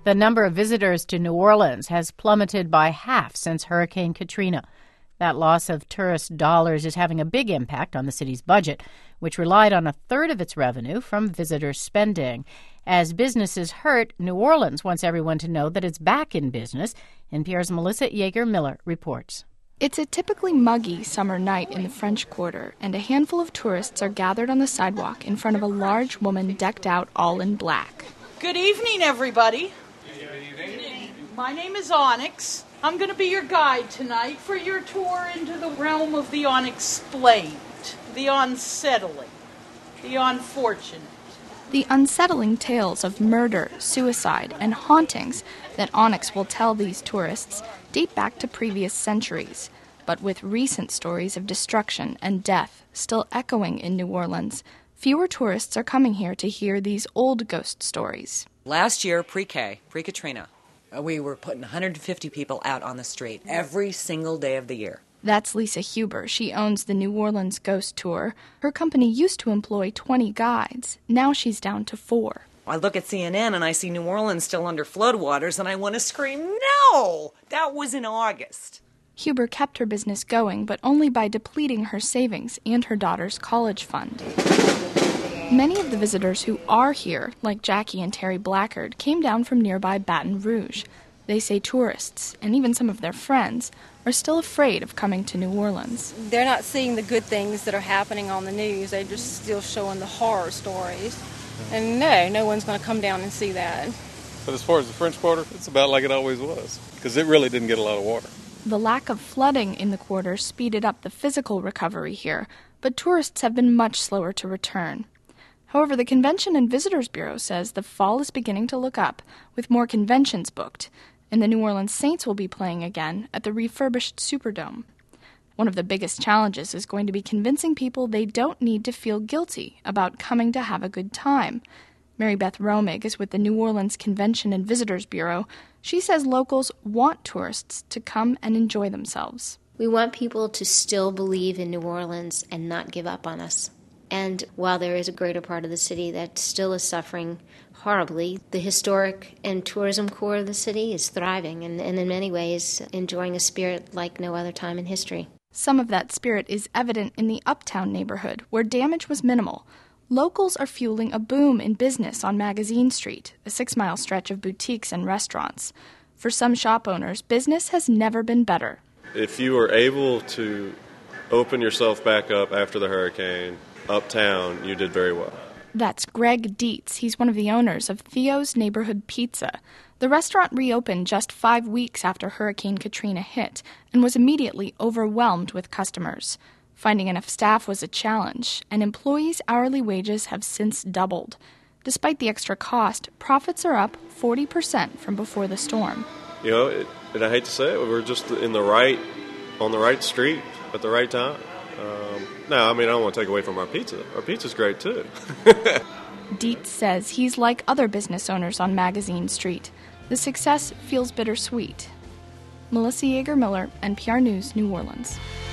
The number of visitors to New Orleans has plummeted by half since Hurricane Katrina. That loss of tourist dollars is having a big impact on the city's budget, which relied on a third of its revenue from visitor spending. As businesses hurt, New Orleans wants everyone to know that it's back in business. NPR's Melissa Yeager-Miller reports. It's a typically muggy summer night in the French Quarter, and a handful of tourists are gathered on the sidewalk in front of a large woman decked out all in black. Good evening, everybody. Good evening. My name is Onyx. I'm going to be your guide tonight for your tour into the realm of the unexplained, the unsettling, the unfortunate. The unsettling tales of murder, suicide, and hauntings that Onyx will tell these tourists date back to previous centuries. But with recent stories of destruction and death still echoing in New Orleans, fewer tourists are coming here to hear these old ghost stories. Last year, pre-Katrina, we were putting 150 people out on the street every single day of the year. That's Lisa Huber. She owns the New Orleans Ghost Tour. Her company used to employ 20 guides. Now she's down to 4. I look at CNN and I see New Orleans still under floodwaters and I want to scream, no! That was in August. Huber kept her business going, but only by depleting her savings and her daughter's college fund. Many of the visitors who are here, like Jackie and Terry Blackard, came down from nearby Baton Rouge. They say tourists, and even some of their friends, are still afraid of coming to New Orleans. They're not seeing the good things that are happening on the news. They're just still showing the horror stories. And no one's going to come down and see that. But as far as the French Quarter, it's about like it always was, because it really didn't get a lot of water. The lack of flooding in the quarter speeded up the physical recovery here, but tourists have been much slower to return. However, the Convention and Visitors Bureau says the fall is beginning to look up, with more conventions booked, and the New Orleans Saints will be playing again at the refurbished Superdome. One of the biggest challenges is going to be convincing people they don't need to feel guilty about coming to have a good time. Mary Beth Romig is with the New Orleans Convention and Visitors Bureau. She says locals want tourists to come and enjoy themselves. We want people to still believe in New Orleans and not give up on us. And while there is a greater part of the city that still is suffering horribly, the historic and tourism core of the city is thriving and in many ways enjoying a spirit like no other time in history. Some of that spirit is evident in the Uptown neighborhood, where damage was minimal. Locals are fueling a boom in business on Magazine Street, a 6-mile stretch of boutiques and restaurants. For some shop owners, business has never been better. If you were able to open yourself back up after the hurricane, Uptown, you did very well. That's Greg Dietz. He's one of the owners of Theo's Neighborhood Pizza. The restaurant reopened just 5 weeks after Hurricane Katrina hit and was immediately overwhelmed with customers. Finding enough staff was a challenge, and employees' hourly wages have since doubled. Despite the extra cost, profits are up 40% from before the storm. You know, and I hate to say it, we're just on the right street at the right time. No, I mean, I don't want to take away from our pizza. Our pizza's great, too. Dietz says he's like other business owners on Magazine Street. The success feels bittersweet. Melissa Yeager-Miller, NPR News, New Orleans.